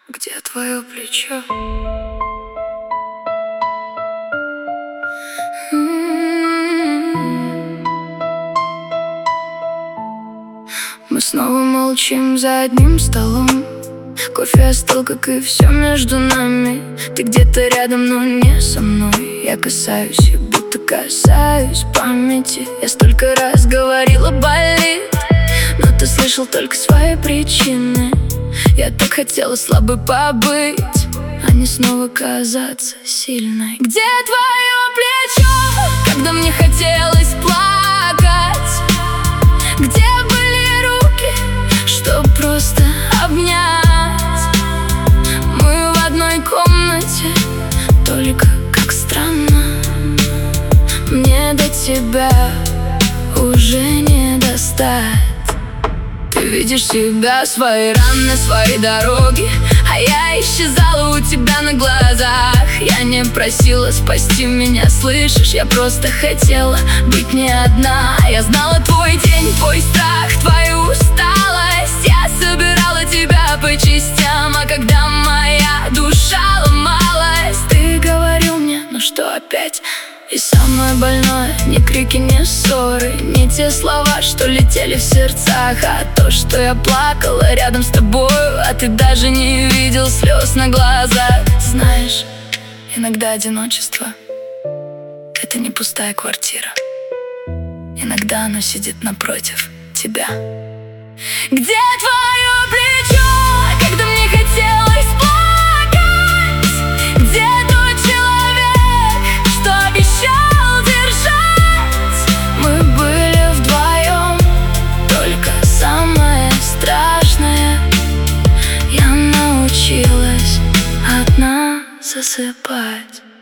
Где твое плечо? Мы снова молчим за одним столом. Кофе остыл, как и все между нами. Ты где-то рядом, но не со мной. Я касаюсь и будто касаюсь памяти. Я столько раз говорила, болит, но ты слышал только свои причины. Я так хотела слабой побыть, а не снова казаться сильной. Где твое плечо, когда мне хотелось плакать? Где были руки, чтоб просто обнять? Мы в одной комнате, только как странно. Мне до тебя уже не достать. Ты видишь себя, свои раны, свои дороги, а я исчезала у тебя на глазах. Я не просила спасти меня, слышишь? Я просто хотела быть не одна. Я знала твой день, твой страх, твою усталость. Я собирала тебя по частям, а когда моя душа ломалась, ты говорил мне, ну что опять? И самое больное, ни крики, ни ссоры, не те слова, что летели в сердцах, а то, что я плакала рядом с тобою, а ты даже не видел слез на глазах. Знаешь, иногда одиночество — это не пустая квартира. Иногда оно сидит напротив тебя. Где твое плечо, когда мне хотелось плакать? Где тот человек, что обещал держать? Мы были вдвоем, только самое страшное: я научилась одна засыпать.